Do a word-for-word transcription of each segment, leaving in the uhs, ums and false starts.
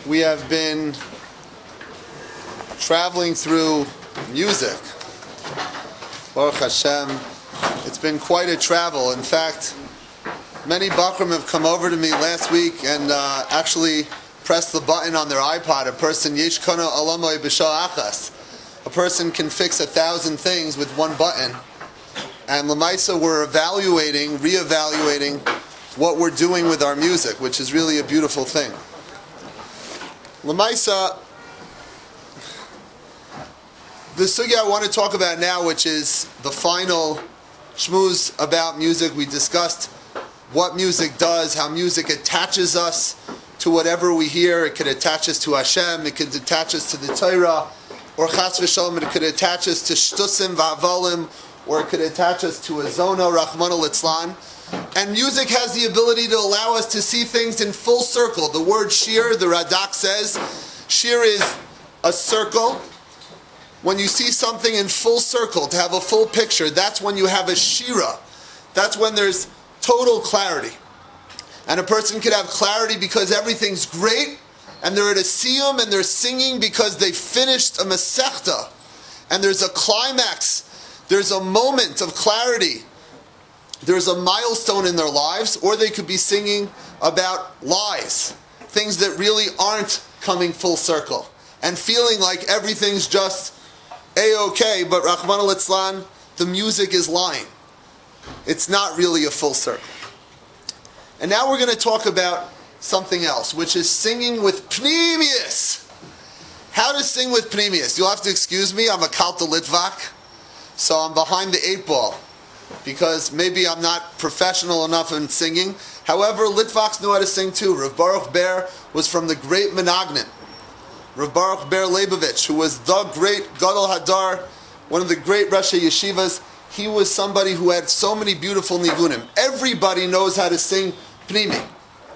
we have been traveling through music. Baruch Hashem, it's been quite a travel. In fact, many Bakram have come over to me last week and uh, actually pressed the button on their iPod. A person, Yesh Kana Alamoy B'Shah Achas. A person can fix a thousand things with one button. And Lamaisa, we're evaluating, re-evaluating what we're doing with our music, which is really a beautiful thing. Lamaisa, the sugya I want to talk about now, which is the final shmooze about music. We discussed what music does, how music attaches us to whatever we hear. It could attach us to Hashem, it could attach us to the Torah, or chas v'shalom, it could attach us to shtusim v'avalim, or it could attach us to a zona, Rahmana litzlan. And music has the ability to allow us to see things in full circle. The word shir, the Radak says, shir is a circle. When you see something in full circle, to have a full picture, that's when you have a shira. That's when there's total clarity. And a person could have clarity because everything's great, and they're at a siyum, and they're singing because they finished a masechta. And there's a climax. There's a moment of clarity. There's a milestone in their lives, or they could be singing about lies, things that really aren't coming full circle, and feeling like everything's just A-okay, but Rahmana litzlan, the music is lying. It's not really a full circle. And now we're going to talk about something else, which is singing with pnimius. How to sing with pnimius? You'll have to excuse me, I'm a Kalta Litvak, so I'm behind the eight ball, because maybe I'm not professional enough in singing. However, Litvaks know how to sing too. Rav Baruch Ber was from the great Menagnin. Rav Baruch Ber Leibovich, who was the great Gadol Hadar, one of the great Rosh Yeshivas, he was somebody who had so many beautiful nigunim. Everybody knows how to sing pnimi.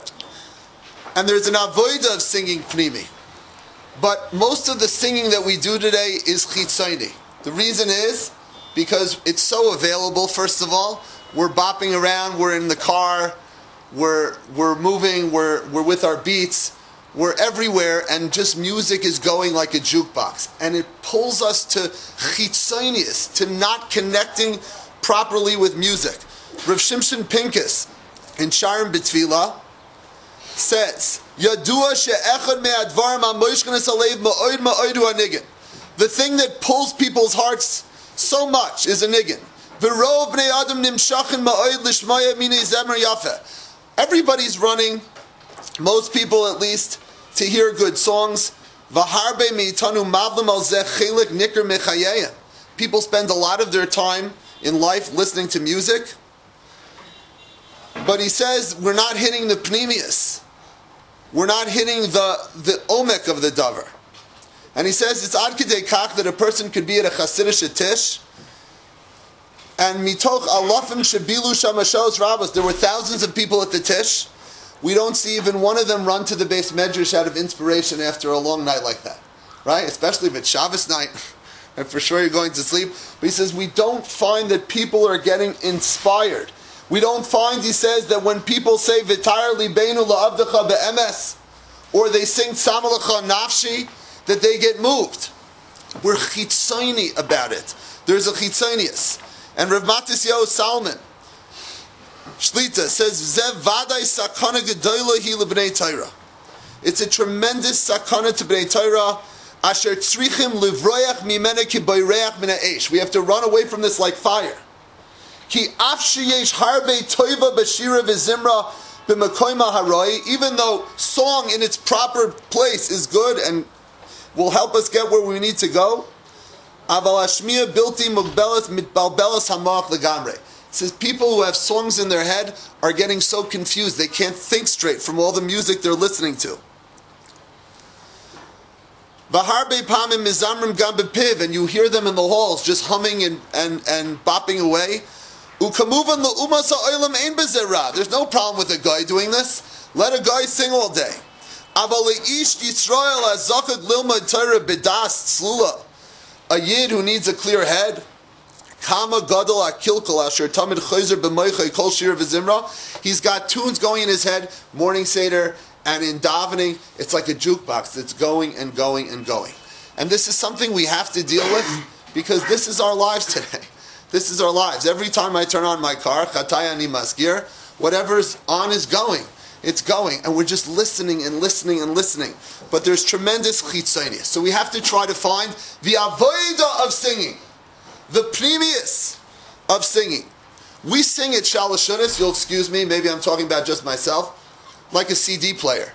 And there's an avodah of singing pnimi. But most of the singing that we do today is chitzoni. The reason is because it's so available, first of all. We're bopping around, we're in the car, we're we're moving, we're we're with our beats, we're everywhere, and just music is going like a jukebox. And it pulls us to chitzonius, to not connecting properly with music. Rav Shimshon Pincus in Sharim B'Tfilah says, Yadua she'echad me'advarim ha'moishkenes alev ma'od ma'odu ha'nigin. The thing that pulls people's hearts so much is a niggin. V'rov bnei adam nimshachin ma'od lishmaya minei zemer yafeh. Everybody's running, most people at least, to hear good songs. V'harbe me'itanu mavlim al zeh chelik nikr mechayeyim. People spend a lot of their time in life listening to music. But he says we're not hitting the pnimius. We're not hitting the, the omek of the davar. And he says it's ad kidei kach that a person could be at a Hasidic tish, and mitoch alafim shebilu shamashos rabbos, there were thousands of people at the tish. We don't see even one of them run to the base medrash out of inspiration after a long night like that, right? Especially if it's Shabbos night, and for sure you're going to sleep. But he says we don't find that people are getting inspired. We don't find, he says, that when people say V'tayar libeinu la'avdecha be'emes, or they sing Samalacha nafshi, that they get moved. We're chitzoni about it. There's a chitzonius. And Rav Matisyahu Salman, Shlita, says, Zev vadai sakana gedoyla hi lebnei Torah. It's a tremendous sakana to bnei Torah. Asher tzrichim livroyach mimena ki boireach min ha'esh. We have to run away from this like fire. Ki af sheyesh harbe toiva b'shira v'zimra b'makoyma haroi. Even though song in its proper place is good and will help us get where we need to go. Aval hashmiya bilti mugbelas mitbalbelas hamach legamre. It says people who have songs in their head are getting so confused they can't think straight from all the music they're listening to. Vaharbe pamim mizamrim gam bepiv, and you hear them in the halls just humming and and, and bopping away. Ukamuvan le'umas ha'olam ein bezerah. There's no problem with a guy doing this. Let a guy sing all day. Aval le'ish Yisrael hazakak lilmad Torah bedas tzlula. A yid who needs a clear head. Kama gadol akilkal asher tamid chayzer b'moichay kol shir v'zimra. He's got tunes going in his head, morning seder And in davening, it's like a jukebox that's going and going and going. And this is something we have to deal with because this is our lives today. This is our lives. Every time I turn on my car, Chatay Ani Masgir, whatever's on is going. It's going. And we're just listening and listening and listening. But there's tremendous chitzonius. So we have to try to find the avodah of singing. The premius of singing. We sing at Shalashunis, you'll excuse me, maybe I'm talking about just myself, like a C D player.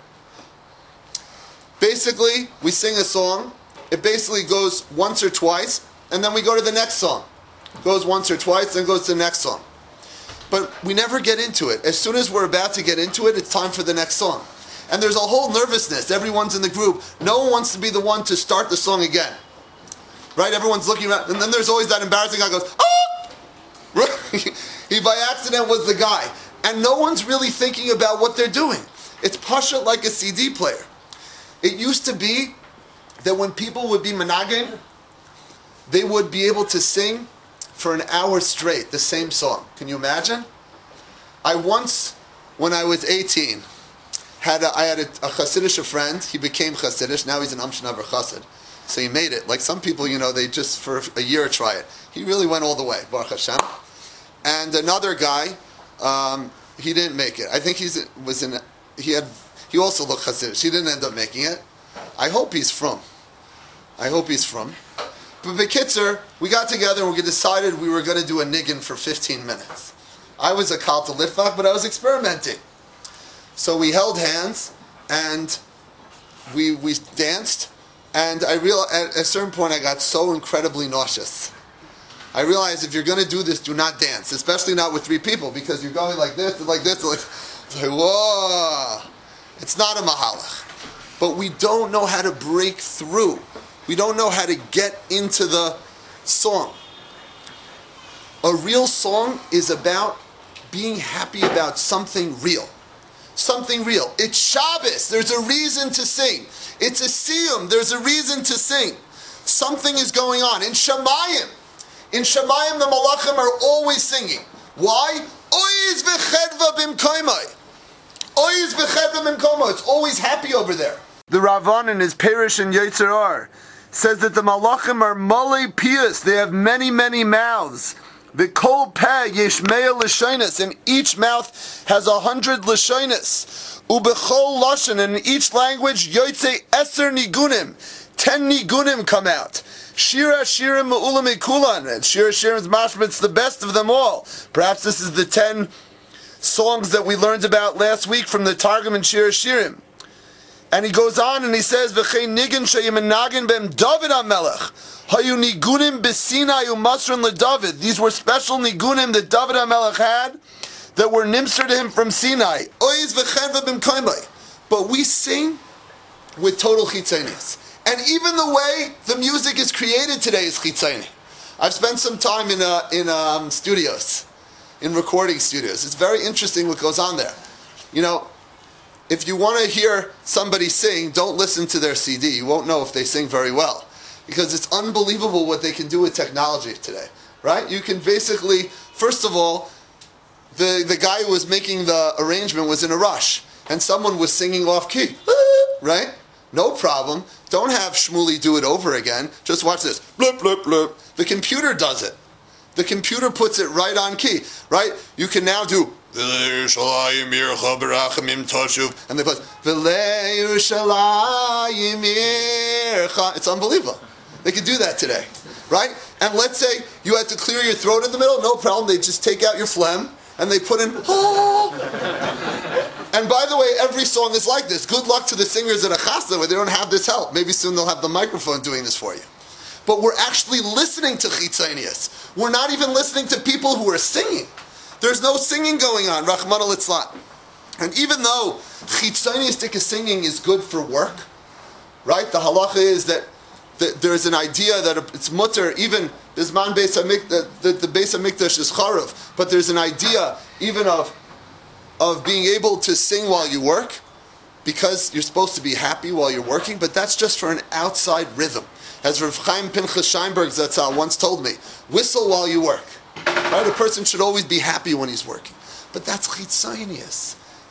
Basically, we sing a song, it basically goes once or twice, and then we go to the next song. Goes once or twice, then goes to the next song. But we never get into it. As soon as we're about to get into it, it's time for the next song. And there's a whole nervousness. Everyone's in the group. No one wants to be the one to start the song again. Right? Everyone's looking around, and then there's always that embarrassing guy who goes, ah! He by accident was the guy. And no one's really thinking about what they're doing. It's pasha like a C D player. It used to be that when people would be menagim, they would be able to sing for an hour straight the same song. Can you imagine? I once, when I was eighteen, had a, I had a, a Hasidic friend. He became Hasidic. Now he's an Amshanavar Chassid. So he made it. Like some people, you know, they just for a year try it. He really went all the way. Baruch Hashem. And another guy, um, he didn't make it. I think he was in. He had. He also looked Hasidic. He didn't end up making it. I hope he's from. I hope he's from. But Bekitzer, we got together and we decided we were going to do a niggin for fifteen minutes. I was a Kal to Litvak, but I was experimenting. So we held hands and we we danced. And I realized at a certain point I got so incredibly nauseous. I realized if you're going to do this, do not dance, especially not with three people, because you're going like this and like this, and like, it's like whoa. It's not a mahalach. But we don't know how to break through. We don't know how to get into the song. A real song is about being happy about something real. Something real. It's Shabbos. There's a reason to sing. It's a siyum. There's a reason to sing. Something is going on. In Shamayim, in Shamayim the Malachim are always singing. Why? Oiz v'chedva b'mkoimai. Oiz v'chedva b'mkoimai. It's always happy over there. The Ravan in his Perish and Yetzer Ar says that the Malachim are malei pius. They have many, many mouths. The kol peh yeshmei l'shainas, and each mouth has a hundred l'shainas. Ubechol lashon, and in each language yotzei eser nigunim, ten nigunim come out. Shira shirim ma'ulam ekulan, and Shira shirim's mashmit's the best of them all. Perhaps this is the ten songs that we learned about last week from the Targum and Shira shirim. And he goes on and he says, "V'chein nigun sheyimenagin b'em David HaMelech, hayu nigunim b'Sinai u'masron leDavid." These were special nigunim that David HaMelech had that were nimser to him from Sinai. Oiz v'chen v'bim koimai. But we sing with total chitzonius. And even the way the music is created today is chitzoni. I've spent some time in uh, in um, studios, in recording studios. It's very interesting what goes on there. You know, if you want to hear somebody sing, don't listen to their C D. You won't know if they sing very well. Because it's unbelievable what they can do with technology today. Right? You can basically, first of all, the, the guy who was making the arrangement was in a rush. And someone was singing off key. Right? No problem. Don't have Shmuley do it over again. Just watch this. Bloop, bloop, bloop. The computer does it. The computer puts it right on key. Right? You can now do and they put it's unbelievable. They can do that today, right? And let's say you had to clear your throat in the middle, no problem. They just take out your phlegm and they put in. Oh. And by the way, every song is like this. Good luck to the singers at a chasna where they don't have this help. Maybe soon they'll have the microphone doing this for you. But we're actually listening to chitzonius. We're not even listening to people who are singing. There's no singing going on, Rachmana litzlan. And even though chitzoniistic singing is good for work, right? The halacha is that, that there's an idea that it's mutter, even bisman beis hamikdash, that the beis hamikdash is charav, but there's an idea even of of being able to sing while you work, because you're supposed to be happy while you're working, but that's just for an outside rhythm. As Rav Chaim Pinchas Scheinberg Zatzal once told me, whistle while you work. Right? A person should always be happy when he's working. But that's chitzonius.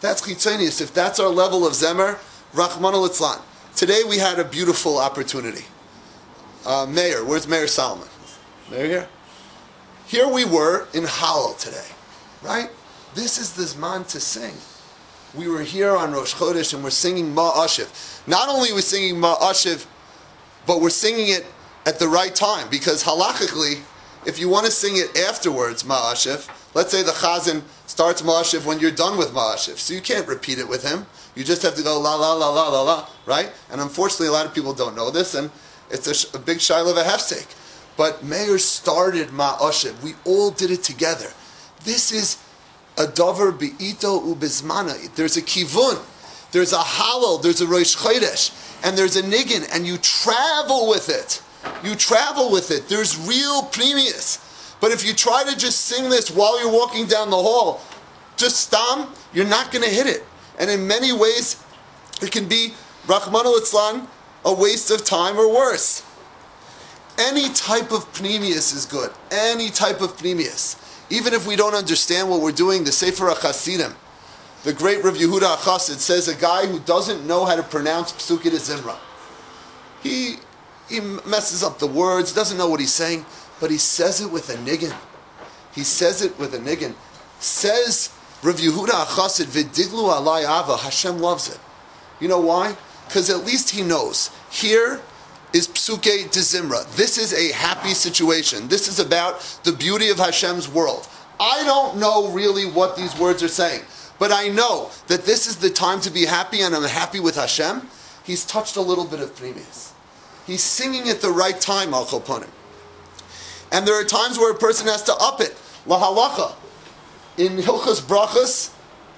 That's chitzonius. If that's our level of zemer, Rachmana litzlan. Today we had a beautiful opportunity. Uh, Mayor, where's Mayor Solomon? Mayor here? Here we were in Hallel today, right? This is the Zman to sing. We were here on Rosh Chodesh and we're singing Ma'ashiv. Not only are we singing Ma'ashiv, but we're singing it at the right time, because halachically, if you want to sing it afterwards, Ma'ashiv, let's say the Chazan starts Ma'ashiv when you're done with Ma'ashiv, so you can't repeat it with him. You just have to go la la la la la la, right? And unfortunately, a lot of people don't know this, and it's a, sh- a big shiloh of a hefsek. But Meir started Ma'ashiv. We all did it together. This is a davar be'ito ubizmana. There's a kivun, there's a halal, there's a Rosh Chodesh, and there's a niggin, and you travel with it. You travel with it. There's real premius. But if you try to just sing this while you're walking down the hall, just stam, you're not going to hit it. And in many ways, it can be, Rachmana litzlan, a waste of time or worse. Any type of pneumius is good. Any type of pneumius. Even if we don't understand what we're doing, the Sefer HaChasidim, the great Rav Yehuda HaChassid, says a guy who doesn't know how to pronounce Psukei de Zimra. He, he messes up the words, doesn't know what he's saying, but he says it with a niggin. He says it with a niggin. Says Rav Yehuda HaChassid, V'diglu alai ava, Hashem loves it. You know why? Because at least he knows. Here is Psukei de Zimra. This is a happy situation. This is about the beauty of Hashem's world. I don't know really what these words are saying, but I know that this is the time to be happy, and I'm happy with Hashem. He's touched a little bit of Pnimius. He's singing at the right time, Al Koponim. And there are times where a person has to up it. La halacha. In Hilchos Brachos,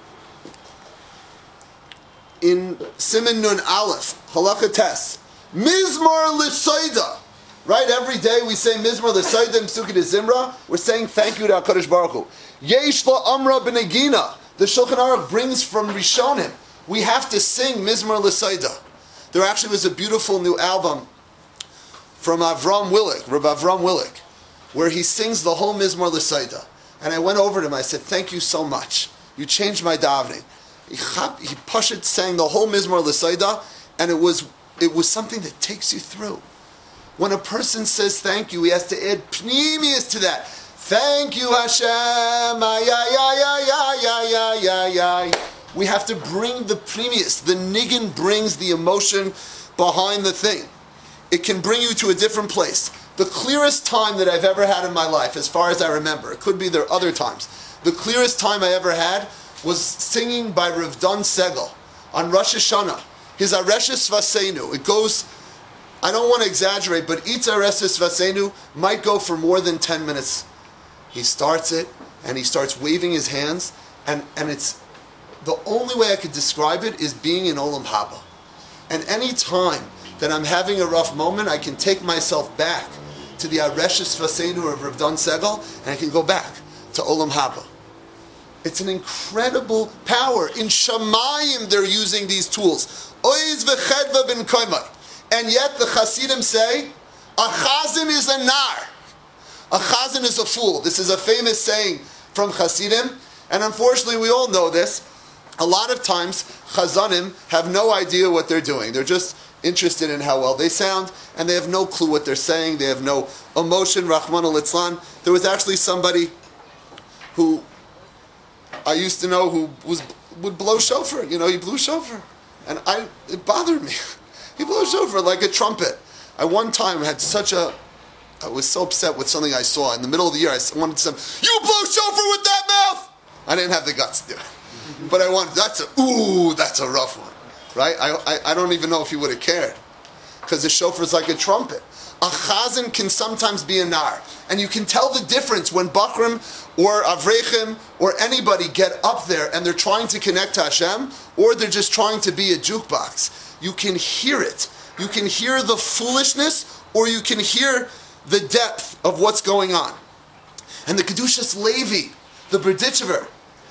in Siman Nun Aleph, halacha tes, Mizmor l'Soida. Right, every day we say Mizmor l'Soida and Psukei de Zimra. We're saying thank you to HaKadosh Baruch Hu. Yesh la'amra b'negina. The Shulchan Aruch brings from Rishonim. We have to sing Mizmor l'Soida. There actually was a beautiful new album from Avram Willick, Rabbi Avram Willick, where he sings the whole Mizmor l'Soida. And I went over to him, I said, thank you so much. You changed my davening. He, he pushed sang the whole Mizmor l'Soida, and it was it was something that takes you through. When a person says thank you, he has to add pnimius to that. Thank you, Hashem. Ay, ay, ay, ay, ay, ay, ay, ay. We have to bring the pnimius. The niggin brings the emotion behind the thing. It can bring you to a different place. The clearest time that I've ever had in my life, as far as I remember, it could be there are other times, the clearest time I ever had was singing by Rav Don Segel on Rosh Hashanah. His Areshes Vaseinu. It goes, I don't want to exaggerate, but each Areshes Vaseinu might go for more than ten minutes. He starts it, and he starts waving his hands, and, and it's, the only way I could describe it is being in Olam Haba. And any time that I'm having a rough moment, I can take myself back to the Areshes Vaseinu of Rav Don Segel, and I can go back to Olam Haba. It's an incredible power. In Shamayim, they're using these tools. Oiz v'chedva bin koimai. And yet the Hasidim say, a chazan is a nar. A chazan is a fool. This is a famous saying from Hasidim. And unfortunately, we all know this. A lot of times, chazanim have no idea what they're doing. They're just interested in how well they sound, and they have no clue what they're saying. They have no emotion. Rachmana litzlan. There was actually somebody who I used to know who was would blow shofar. You know, he blew shofar. And I, it bothered me. He blew shofar like a trumpet. I one time had such a, I was so upset with something I saw. In the middle of the year, I wanted to say, you blow shofar with that mouth! I didn't have the guts to do it. But I wanted, that's a, ooh, that's a rough one. Right? I, I, I don't even know if he would have cared. Because the shofar is like a trumpet. A chazan can sometimes be a nar. And you can tell the difference when Bakrim or Avrechim or anybody get up there and they're trying to connect to Hashem, or they're just trying to be a jukebox. You can hear it. You can hear the foolishness, or you can hear the depth of what's going on. And the Kedushas Levi, the Berditchever,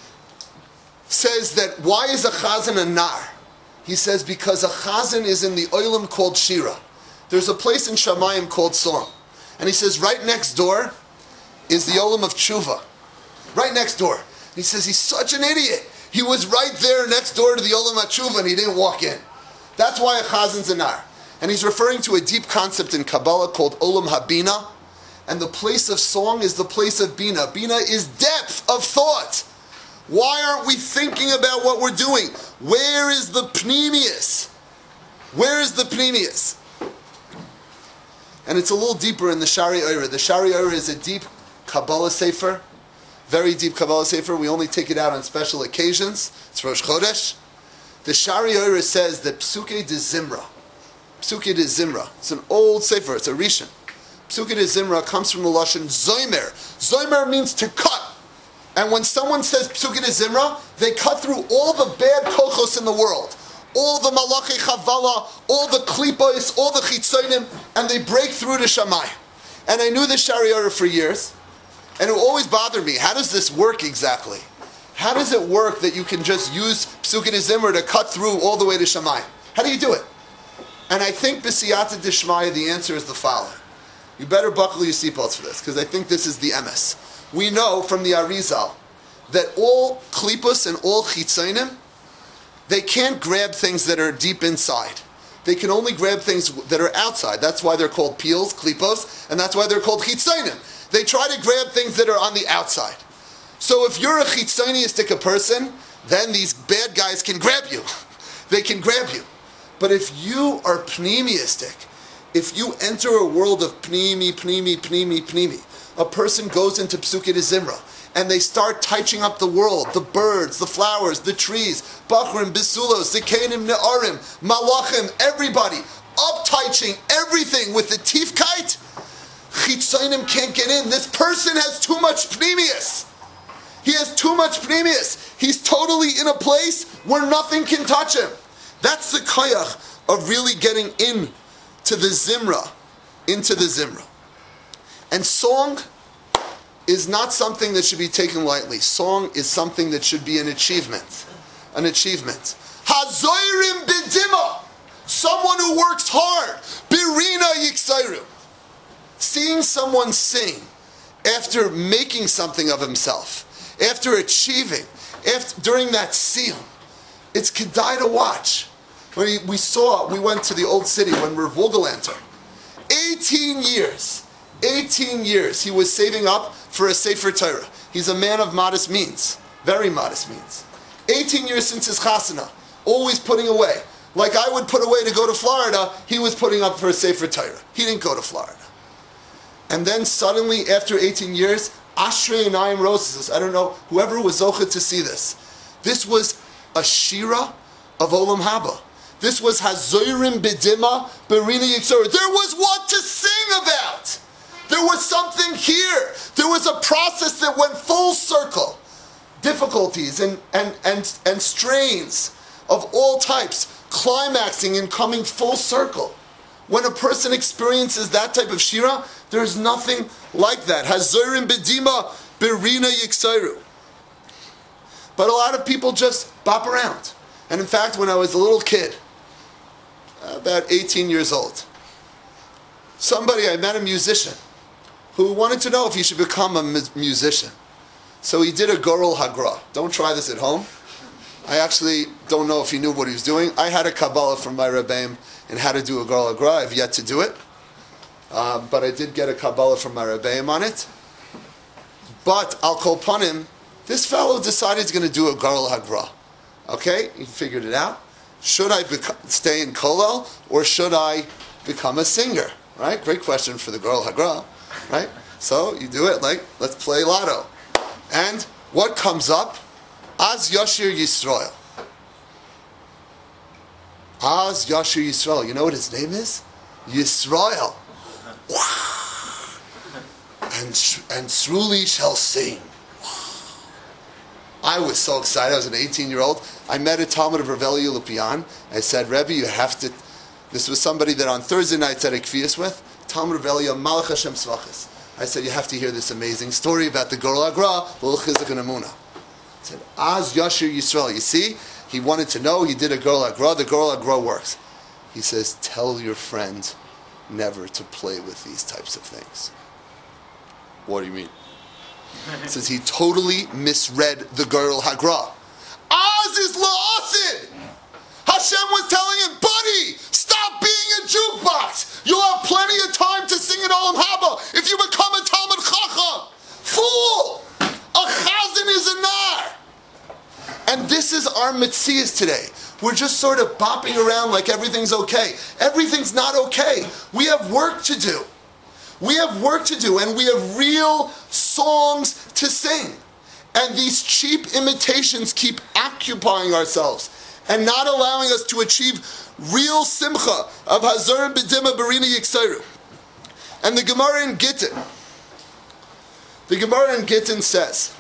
says that why is a chazan a nar? He says because a chazan is in the oilam called shira. There's a place in Shamayim called song. And he says right next door is the olam of tshuva. Right next door. And he says he's such an idiot. He was right there next door to the Olam HaTshuva and he didn't walk in. That's why a Chazan's a nar. And he's referring to a deep concept in Kabbalah called Olam HaBina. And the place of song is the place of Bina. Bina is depth of thought. Why aren't we thinking about what we're doing? Where is the Pneumius? Where is the Pneumius? And it's a little deeper in the Shari Oira. The Shari Oira is a deep Kabbalah Sefer. Very deep Kabbalah Sefer. We only take it out on special occasions. It's Rosh Chodesh. The Shari Oira says that Psuke de Zimra. Psuke de Zimra. It's an old Sefer. It's a Rishon. Psuke de Zimra comes from the Lashon Zoymer. Zoymer means to cut. And when someone says Psuke de Zimra, they cut through all the bad kochos in the world. All the Malachi Chavala, all the Klipos, all the Chitzonim, and they break through to Shammai. And I knew the Shari Oira for years, and it always bothered me. How does this work exactly? How does it work that you can just use Psuke de Zimra to cut through all the way to Shammai? How do you do it? And I think B'siyata Dishmaya, the answer is the following. You better buckle your seatbelts for this, because I think this is the emes. We know from the Arizal that all klipos and all chitzonim, they can't grab things that are deep inside. They can only grab things that are outside. That's why they're called peels, klipos, and that's why they're called chitzonim. They try to grab things that are on the outside. So if you're a chitzoniistic person, then these bad guys can grab you. They can grab you. But if you are pneumiistic, if you enter a world of pnimi, pnimi, pnimi, pnimi, a person goes into Psuke de Zimra, and they start touching up the world, the birds, the flowers, the trees, Bachrim, Bisulos, Zikenim, Ne'arim, Malachim, everybody, up-touching everything with the Tifkite, Chitzonim can't get in. This person has too much Pnimius. He has too much Pnimius. He's totally in a place where nothing can touch him. That's the koyach of really getting in to the Zimra, into the Zimra. And song is not something that should be taken lightly. Song is something that should be an achievement. An achievement. Hazoirim bidima. Someone who works hard. Birina yiksairu. Seeing someone sing after making something of himself, after achieving, after, during that siyum, it's kedai to watch. When we, we saw, we went to the old city when Rav Vogelanter, eighteen years, eighteen years he was saving up for a Sefer Torah. He's a man of modest means, very modest means. eighteen years since his chasana, always putting away. Like I would put away to go to Florida, he was putting up for a Sefer Torah. He didn't go to Florida. And then suddenly, after eighteen years, Ashrei Einayim Roses, I don't know, whoever was zocheh to see this. This was a shira of Olam Haba. This was Hazoirim Bidima Berina Yitzor. There was what to sing about. There was something here. There was a process that went full circle. Difficulties and, and, and, and strains of all types, climaxing and coming full circle. When a person experiences that type of shira, there's nothing like that. Hazoirim Bidima Berina Yitzor. But a lot of people just bop around. And in fact, when I was a little kid, about eighteen years old, somebody, I met a musician who wanted to know if he should become a musician. So he did a Gorel Hagra. Don't try this at home. I actually don't know if he knew what he was doing. I had a Kabbalah from my Rebbeim and how to do a Gorel Hagra. I've yet to do it. Uh, but I did get a Kabbalah from my Rebbeim on it. But Al Kol Panim, this fellow decided he's going to do a Gorel Hagra. Okay, he figured it out. Should I bec- stay in Kollel or should I become a singer? Right? Great question for the Gorel Hagra. Right? So you do it like, let's play lotto. And what comes up? Az Yashir Yisrael. Az Yashir Yisrael. You know what his name is? Yisrael. And, and Sruli shall sing. I was so excited. I was an eighteen-year-old. I met a Talmud of Rav Eli Lupian. I said, Rebbe, you have to... This was somebody that on Thursday nights I had a kfiyas with. Talmud of Rav Eli, Malach Hashem Svachas. I said, you have to hear this amazing story about the Gorel Hagra, L'Ul Chizuk and Emunah. I said, Az Yashir Yisrael. You see, he wanted to know. He did a Gorel Hagra. The Gorel Hagra works. He says, tell your friend never to play with these types of things. What do you mean? Says he totally misread the Gorel Hagra. is la'asid. Hashem was telling him, buddy, stop being a jukebox. You'll have plenty of time to sing in Olam Haba if you become a Talmud Chacham. Fool! A chazan is a nar. And this is our metzias today. We're just sort of bopping around like everything's okay. Everything's not okay. We have work to do. We have work to do, and we have real songs to sing. And these cheap imitations keep occupying ourselves and not allowing us to achieve real simcha of Hazar B'dima Barina Yiksayru. And the Gemara in Gittin, the Gemara in Gittin says,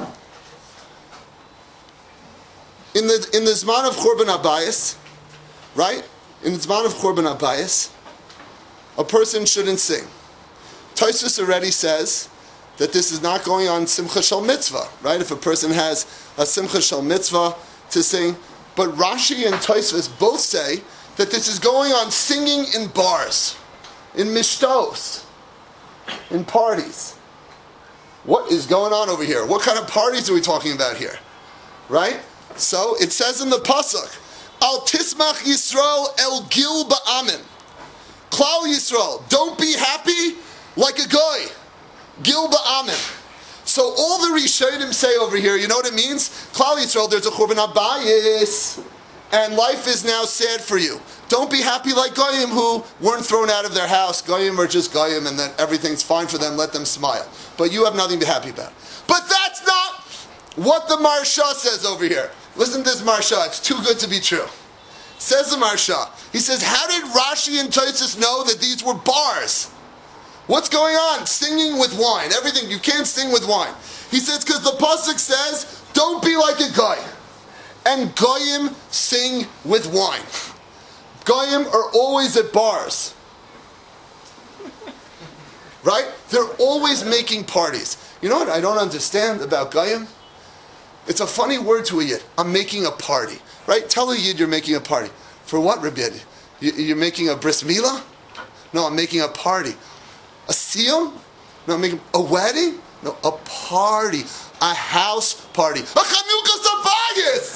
in the in the Zman of Churban Abayis, right? In the Zman of Churban Abayis, a person shouldn't sing. Tosfos already says that this is not going on Simcha Shel Mitzvah, right? If a person has a Simcha Shel Mitzvah to sing. But Rashi and Tosfos both say that this is going on singing in bars, in mishtos, in parties. What is going on over here? What kind of parties are we talking about here? Right? So it says in the Pasuk, Al Tismach Yisrael El Gil Ba'amin. Klal Yisrael, don't be happy like a guy. Gil Ba'amin. So all the Rishonim say over here, you know what it means? Klal Yisrael, there's a Churban Abayis, and life is now sad for you. Don't be happy like Goyim who weren't thrown out of their house. Goyim are just Goyim, and then everything's fine for them. Let them smile. But you have nothing to be happy about. But that's not what the Marsha says over here. Listen to this Marsha. It's too good to be true. Says the Marsha. He says, how did Rashi and Tosfos know that these were bars? What's going on? Singing with wine. Everything. You can't sing with wine. He says, because the Pasuk says, don't be like a guy. And Goyim sing with wine. Goyim are always at bars. Right? They're always making parties. You know what I don't understand about Goyim? It's a funny word to a Yid. I'm making a party. Right? Tell a Yid you're making a party. For what, Rebbe Yid? You're making a bris milah? No, I'm making a party. A siyum? No, I'm making a wedding? No, a party. A house party. A Chanukah Sabayis!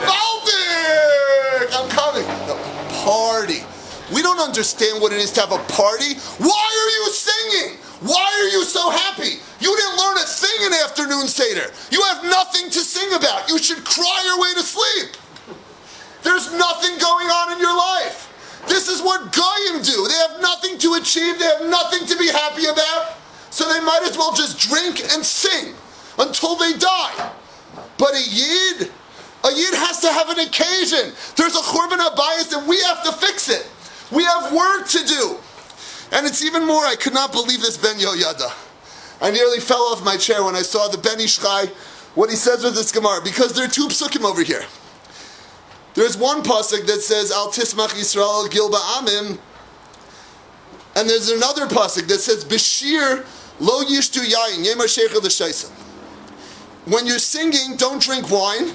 Gewaldig! I'm coming. No, a party. We don't understand what it is to have a party. Why are you singing? Why are you so happy? You didn't learn a thing in afternoon Seder. You have nothing to sing about. You should cry your way to sleep. There's nothing going on in your life. This is what Goyim do. They have nothing to achieve. They have nothing to be happy about. So they might as well just drink and sing until they die. But a Yid, a Yid has to have an occasion. There's a Churban Abayis and we have to fix it. We have work to do. And it's even more, I could not believe this Ben Yoyada. I nearly fell off my chair when I saw the Ben Ishchai, what he says with this Gemara, because there are two psukim over here. There's one pasuk that says, Al Tismach Yisrael Gil Ba'amim, and there's another pasuk that says, B'shir Lo Yishtu Yayin, Yemar Sheicha L'Shaisa. When you're singing, don't drink wine,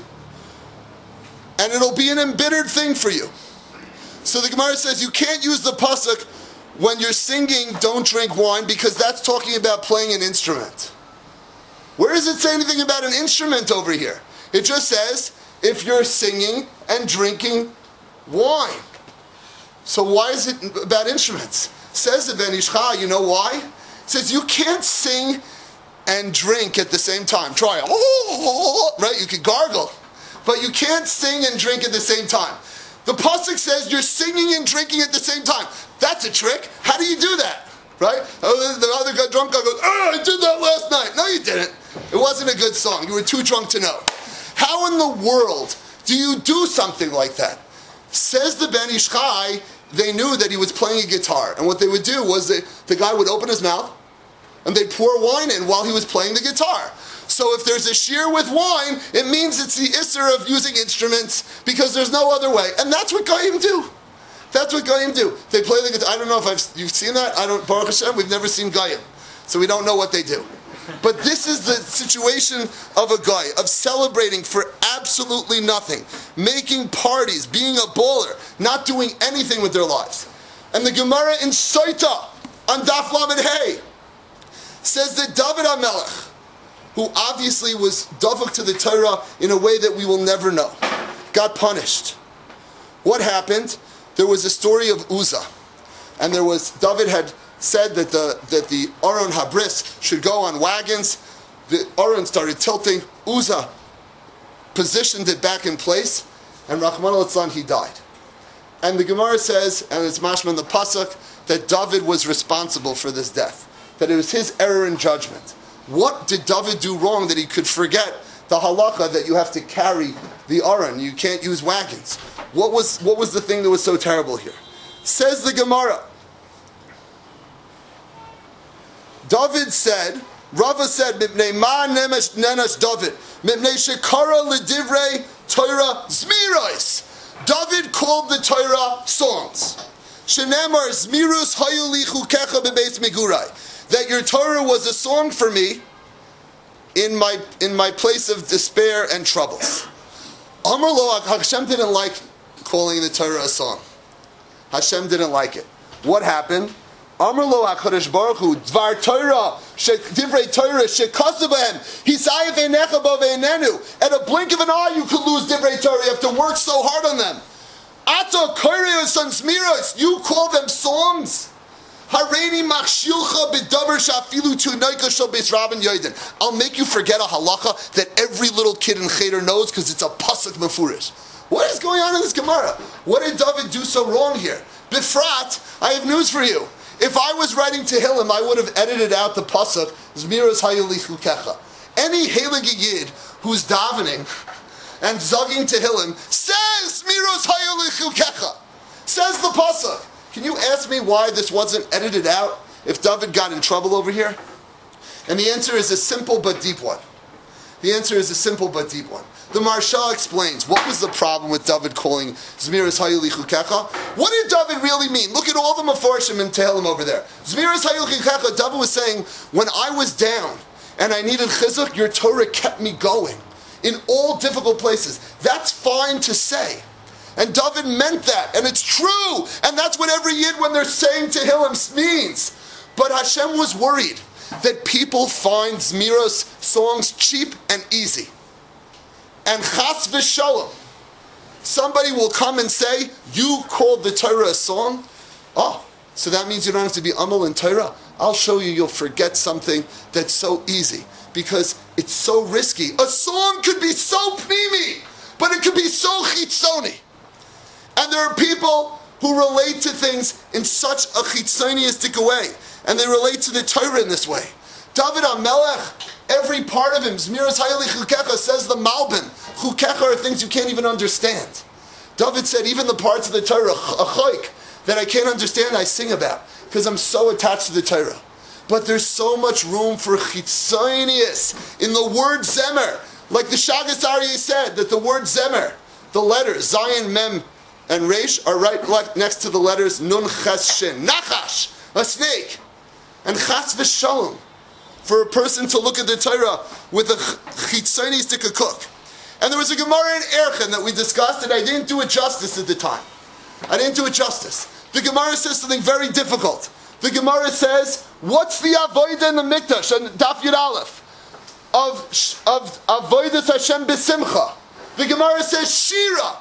and it'll be an embittered thing for you. So the Gemara says you can't use the pasuk, when you're singing, don't drink wine, because that's talking about playing an instrument. Where does it say anything about an instrument over here? It just says, if you're singing and drinking wine. So why is it about instruments? Says the Ben Ishchai, you know why? It says you can't sing and drink at the same time. Try it. Right? You can gargle. But you can't sing and drink at the same time. The pasuk says you're singing and drinking at the same time. That's a trick. How do you do that? Right? The other guy, drunk guy goes, oh, I did that last night. No, you didn't. It wasn't a good song. You were too drunk to know. How in the world do you do something like that? Says the Ben Ishchai, they knew that he was playing a guitar. And what they would do was they, the guy would open his mouth and they'd pour wine in while he was playing the guitar. So if there's a shear with wine, it means it's the isser of using instruments because there's no other way. And that's what Goyim do. That's what Goyim do. They play the guitar. I don't know if I've, you've seen that. I don't, Baruch Hashem, we've never seen Goyim. So we don't know what they do. But this is the situation of a guy, of celebrating for absolutely nothing, making parties, being a bowler, not doing anything with their lives. And the Gemara in Soita, on Daf Lamed Hey, says that David HaMelech, who obviously was davuk to the Torah in a way that we will never know. got punished. What happened? There was a story of Uzzah, and there was David had said that the that the Aron Habris should go on wagons. The Aron started tilting. Uzzah positioned it back in place, and Rachmana litzlan, he died. And the Gemara says, and it's mashma in the pasuk, that David was responsible for this death, that it was his error in judgment. What did David do wrong that he could forget the halacha that you have to carry the Aron, you can't use wagons? What was what was the thing that was so terrible here? Says the Gemara, David said, Rava said, Mipnei ma nemesh nenesh David, Mipnei shekara l'divrei Torah zmiros. David called the Torah songs. Shenemar Zmirus hayu li chukecha bebeis migurai. That your Torah was a song for me in my in my place of despair and troubles. Amar lo, Hashem didn't like calling the Torah a song. Hashem didn't like it. What happened? Amar lo HaKadosh Baruch Hu, Dvar Torah, Divrei Torah, Shekasu b'hem, Hisayef einecha bo ve'einenu. At a blink of an eye you could lose Divrei Torah. You have to work so hard on them. Ato Koreos on Smiros, you call them songs? Hareini machshilcha b'davar shafilu tu'noika shel beis rabin yoden. I'll make you forget a halacha that every little kid in Cheder knows because it's a pasuk mefurish. What is going on in this Gemara? What did David do so wrong here? Bifrat, I have news for you. If I was writing Tehillim, I would have edited out the pasuk Zmiros Hayuli Chukecha. Any Heilige Yid who's davening and zogging Tehillim says Zmiros Hayuli Chukecha. Says the pasuk. Can you ask me why this wasn't edited out if David got in trouble over here? And the answer is a simple but deep one. The answer is a simple but deep one. The Maharsha explains, what was the problem with David calling Zmiros Hayuli Chukecha? What did David really mean? Look at all the Meforshim and Tehillim over there. Zmiros Hayuli Chukecha, David was saying, when I was down and I needed chizuk, your Torah kept me going in all difficult places. That's fine to say. And David meant that, and it's true. And that's what every Yid, when they're saying Tehillim, means. But Hashem was worried that people find Zmiros songs cheap and easy. And chas v'shalom, somebody will come and say, you called the Torah a song? Oh, so that means you don't have to be amal in Torah? I'll show you you'll forget something that's so easy, because it's so risky. A song could be so pnimi, but it could be so chitzoni. And there are people who relate to things in such a chitzoniistic way, and they relate to the Torah in this way. David HaMelech, every part of him, Zmiros Hayuli Chukecha, says the Malbim. Chukecha are things you can't even understand. David said, even the parts of the Torah, a choik, that I can't understand, I sing about, because I'm so attached to the Torah. But there's so much room for chitzonius in the word Zemer. Like the Shagas Aryeh said, that the word Zemer, the letters, Zayin, Mem, and Resh, are right next to the letters Nun, Ches, Shin. Nachash, a snake. And Chas v'Shalom, for a person to look at the Torah with a chitzonistic cook. And there was a Gemara in Erchen that we discussed, and I didn't do it justice at the time. I didn't do it justice. The Gemara says something very difficult. The Gemara says, what's the avodah in the Mikdash, and Daf Yud Aleph, of, of avodas Hashem b'simcha? The Gemara says, Shira.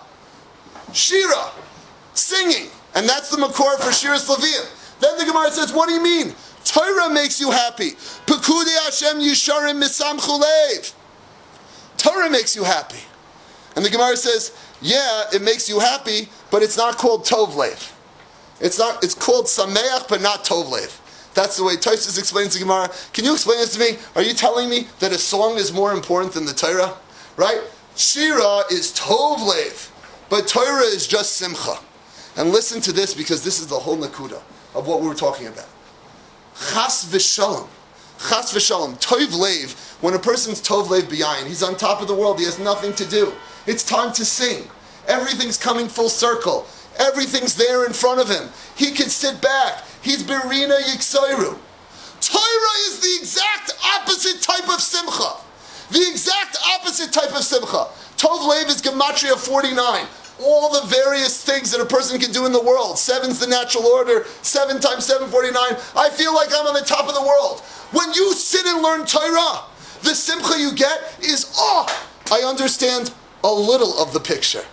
Shira. Singing. And that's the makor for Shiras Leviim. Then the Gemara says, what do you mean? Torah makes you happy. Pekudei Hashem Yisharim Misamchu Leiv. Torah makes you happy. And the Gemara says, yeah, it makes you happy, but it's not called Tov Leiv. It's not. It's called Sameach, but not Tov Leiv. That's the way Tosfos explains the Gemara. Can you explain this to me? Are you telling me that a song is more important than the Torah? Right? Shira is Tov Leiv, but Torah is just Simcha. And listen to this, because this is the whole nakuda of what we were talking about. Chas v'shalom. Chas v'shalom. Tov Leiv. When a person's Tov Leiv b'yayin, he's on top of the world, he has nothing to do. It's time to sing. Everything's coming full circle. Everything's there in front of him. He can sit back. He's Berina Yiksairu. Torah is the exact opposite type of simcha. The exact opposite type of simcha. Tov Leiv is Gematria forty-nine. All the various things that a person can do in the world. Seven's the natural order. Seven times seven, forty-nine. I feel like I'm on the top of the world. When you sit and learn Torah, the simcha you get is, oh, I understand a little of the picture.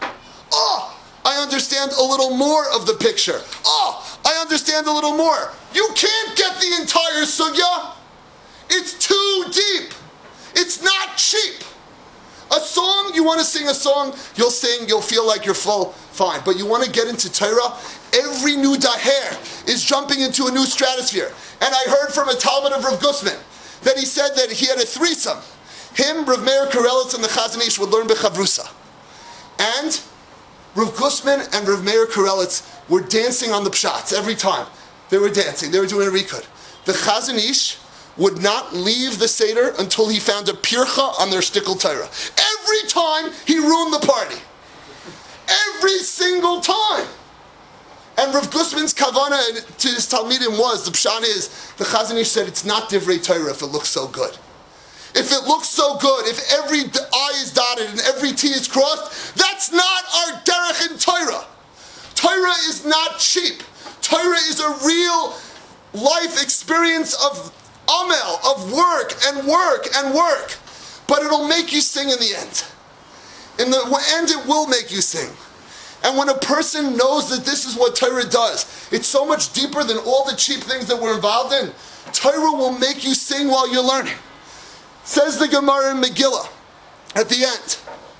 Oh, I understand a little more of the picture. Oh, I understand a little more. You can't get the entire sugya. It's too deep. It's not cheap. A song, you want to sing a song, you'll sing, you'll feel like you're full, fine. But you want to get into Torah, every new daher is jumping into a new stratosphere. And I heard from a Talmud of Rav Gusman that he said that he had a threesome. Him, Rav Meir Karelitz, and the Chazon Ish would learn Bechavrusa. And Rav Gusman and Rav Meir Karelitz were dancing on the pshatz every time. They were dancing, they were doing a rikud. The Chazon Ish would not leave the Seder until he found a pircha on their shtickle Torah. Every time he ruined the party. Every single time. And Rav Gusman's kavana to his talmidim was, the pshat is, the Chazon Ish said, it's not divrei Torah if it looks so good. If it looks so good, if every I is dotted and every T is crossed, that's not our derech in Torah. Torah is not cheap. Torah is a real life experience of amel, of work and work and work. But it'll make you sing in the end. In the end, it will make you sing. And when a person knows that this is what Torah does, it's so much deeper than all the cheap things that we're involved in. Torah will make you sing while you're learning. Says the Gemara in Megillah, at the end.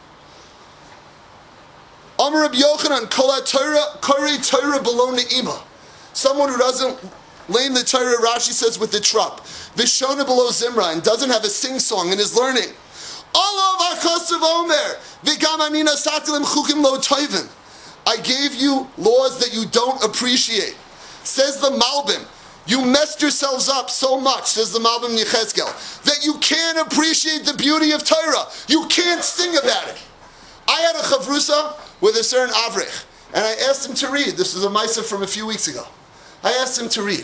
Amar Rabbi Yochanan, Kol HaTorah, Korei Torah below Ne'ima. Someone who doesn't lame the Torah, Rashi says, with the trup. Vishona below Zimra, and doesn't have a sing-song and is learning. Olav HaKosav Omer, V'gam Anina Satilim Chukim Lo Toivin. I gave you laws that you don't appreciate. Says the Malbim, you messed yourselves up so much, says the Malbim Yechezkel, that you can't appreciate the beauty of Torah. You can't sing about it. I had a chavrusa with a certain avrich, and I asked him to read. This was a Maisa from a few weeks ago. I asked him to read.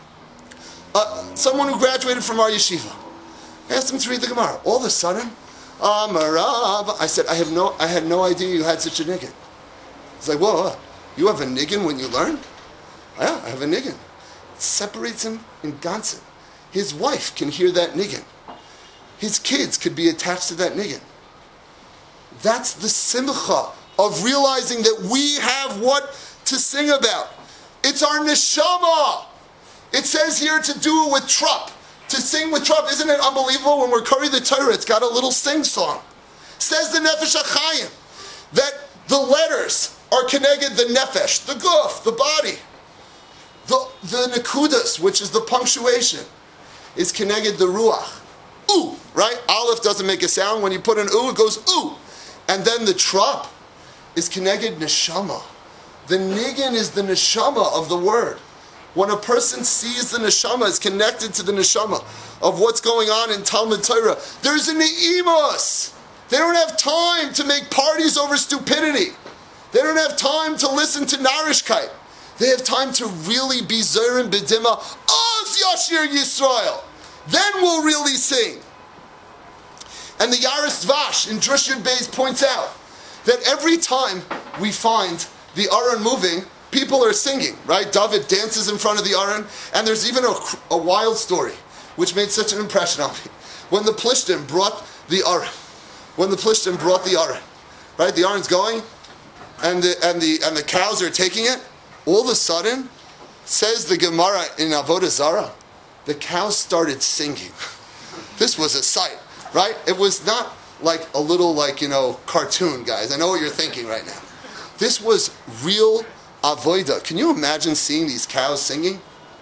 Uh, someone who graduated from our yeshiva. I asked him to read the Gemara. All of a sudden, Amarav, I said, I have no, I had no idea you had such a niggin. He's like, whoa, whoa, you have a niggin when you learn? Yeah, I have a niggin. It separates him in Gansen. His wife can hear that niggin. His kids could be attached to that niggin. That's the simcha of realizing that we have what to sing about. It's our neshama. It says here to do it with trup. To sing with trup. Isn't it unbelievable? When we're Kari the Torah, it's got a little sing song. Says the Nefesh HaChaim that the letters are connected the nefesh, the guf, the body. The, the nekudas, which is the punctuation, is connected the ruach. Ooh, right? Aleph doesn't make a sound. When you put an ooh, it goes ooh. And then the trup is connected neshama. The niggin is the neshama of the word. When a person sees the neshama, is connected to the neshama of what's going on in Talmud Torah, there's a ne'imos. They don't have time to make parties over stupidity. They don't have time to listen to narishkeit. They have time to really be Zerim B'dima, Oz Yashir Yisrael. Then we'll really sing. And the Yaris Dvash in Drush Yud Beis points out that every time we find the Aron moving, people are singing, right? David dances in front of the Aron, and there's even a, a wild story, which made such an impression on me. When the Plishtim brought the Aron, when the Plishtim brought the Aron, right? The Aron's going, and the, and the, and the cows are taking it. All of a sudden, says the Gemara in Avodah Zarah, the cows started singing. This was a sight, right? It was not like a little, like, you know, cartoon, guys. I know what you're thinking right now. This was real avodah. Can you imagine seeing these cows singing?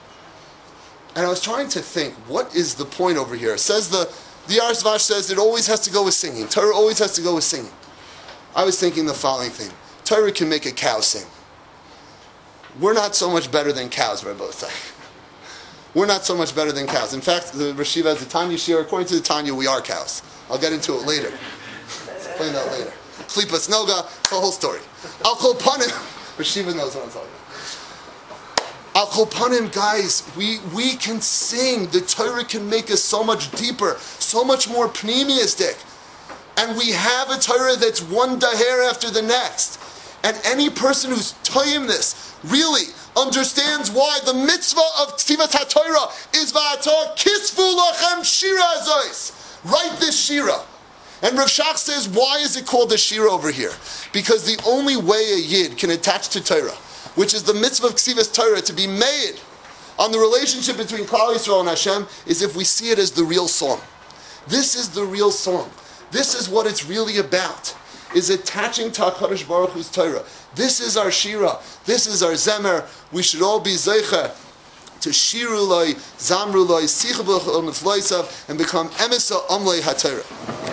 And I was trying to think, what is the point over here? It says the, the Yaris Vash says it always has to go with singing. Torah always has to go with singing. I was thinking the following thing. Torah can make a cow sing. We're not so much better than cows, Rabbi say. We're not so much better than cows. In fact, the Rosh Yeshiva has the Tanya Shir. According to the Tanya, we are cows. I'll get into it later. Explain that later. Klipas Noga, the whole story. Al Kol Panim. Rosh Yeshiva knows what I'm talking about. Al Kol Panim, guys, we, we can sing. The Torah can make us so much deeper, so much more pneumistic. And we have a Torah that's one daher after the next. And any person who's toying this really understands why the mitzvah of Tivas HaTorah is va'ata kisvu lachem shira azois. Write this shira. And Rav Shach says, why is it called a shira over here? Because the only way a yid can attach to Torah, which is the mitzvah of Ksivas Torah, to be made on the relationship between Klal Yisrael and Hashem, is if we see it as the real song. This is the real song. This is what it's really about, is attaching to HaKadosh Baruch Hu's Torah. This is our shira. This is our zemer. We should all be zeicha to shiru loy, zamru loy, sicha b'chol nefloisav, and become emesa amlei HaTorah.